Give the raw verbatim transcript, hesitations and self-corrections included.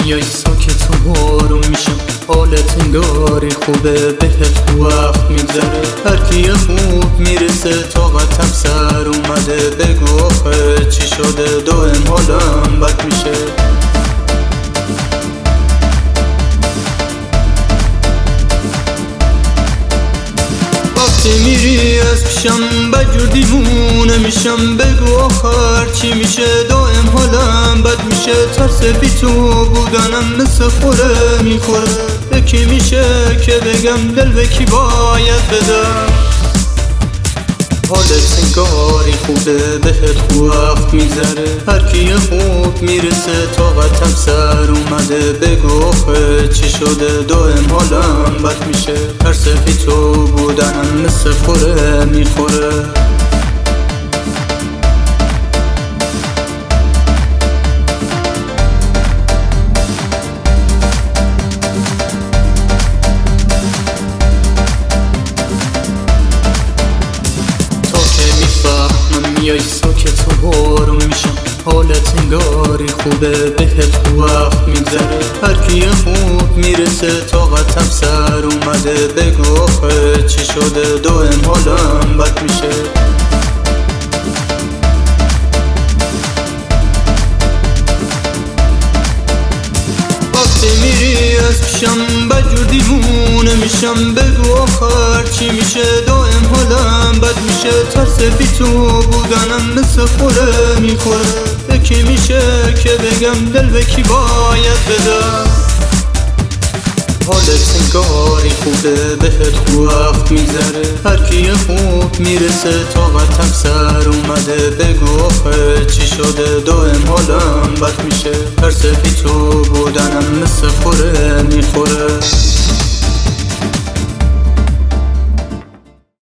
میای ساکت و آروم میشم، حالت انگاری خوبه بهت وقت میگذره. هرکی خوب میرسه طاقتم سر اومده، بگو آخه چی شده دائم حالم بد میشه. وقتی میری از پیشم بجور دیوونه میشم، بگو آخر چی میشه دائم حالم بد میشه. ترس بی تو بودنم مثل خوره میخوره، یکی میشه که بگم دل به کی باید بدم. حالت انگاری خوبه بهت وقت میگذره، هرکی خوب میرسه طاقتم سر اومده، بگو آخه چی شده دائم حالم بد میشه. ترس بی تو بودنم مثل خوره میخوره. میای ساکت و آروم میشم، حالت انگاری خوبه بهت وقت میگذره. هرکی خوب میرسه طاقتم سر اومده، بگو آخه چی شده دائم حالم بد میشه. وقتی میری از پیشم بجور دیوونه میشم، بگو آخر چی میشه دائم حالم بد میشه. ترس بی تو بودنم مثل خوره میخوره، یکی میشه که بگم دل به کی باید بدم. حالت انگاری خوبه بهت وقت میگذره، هرکی خوب میرسه طاقتم سر اومده، بگو آخه چی شده دائم حالم بد میشه. ترس بی تو بودنم مثل خوره میخوره.